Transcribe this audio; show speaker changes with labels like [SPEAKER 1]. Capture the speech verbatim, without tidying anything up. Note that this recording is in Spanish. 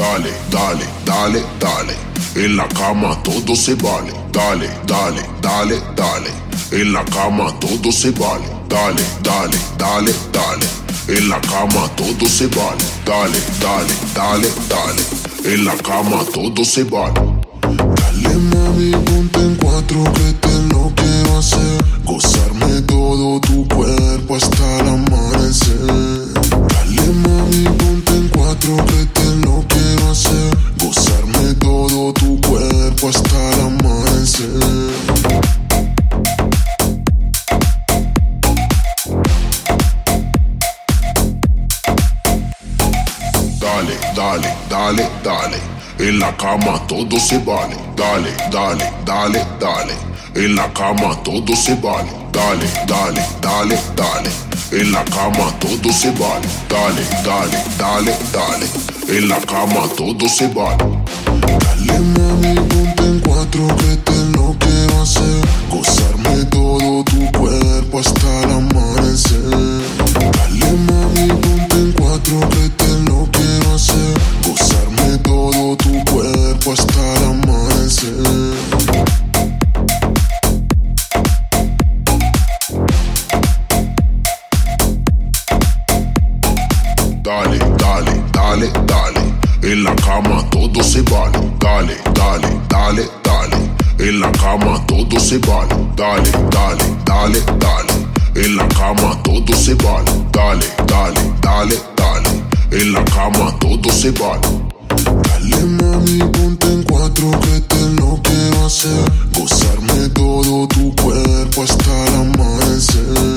[SPEAKER 1] Dale, dale, dale, dale. En la cama todo se vale. Dale, dale, dale, dale. En la cama todo se vale. Dale, dale, dale, dale. En la cama todo se vale. Dale, dale, dale, dale. En la cama todo se vale.
[SPEAKER 2] Dale mami, ponte en cuatro que te lo quiero hacer. Gozarme todo tu cuerpo hasta el amanecer. Dale mami, ponte en cuatro que te lo quiero hacer. Gozarme todo tu cuerpo hasta el amanecer.
[SPEAKER 1] Dale, dale, dale, dale. En la cama todo se vale. Dale, dale, dale, dale. En la cama todo se vale. Dale, dale, dale, dale. En la cama todo se vale. Dale, dale, dale, dale. En la cama todo se vale.
[SPEAKER 2] Dale mami, ponte en cuatro que te lo quiero hacer. Gozarme todo tu cuerpo hasta el amanecer. Dale mami, ponte en cuatro que te lo quiero hacer. Gozarme todo tu cuerpo hasta el amanecer.
[SPEAKER 1] Dale, dale, dale, dale. En la cama todo se vale. Dale, dale, dale, dale. En la cama todo se vale. Dale, dale, dale, dale. En la cama todo se vale. Dale, dale, dale, dale. En la cama todo se vale.
[SPEAKER 2] Dale mami, ponte en cuatro que te lo quiero hacer. Gozarme todo tu cuerpo hasta el amanecer.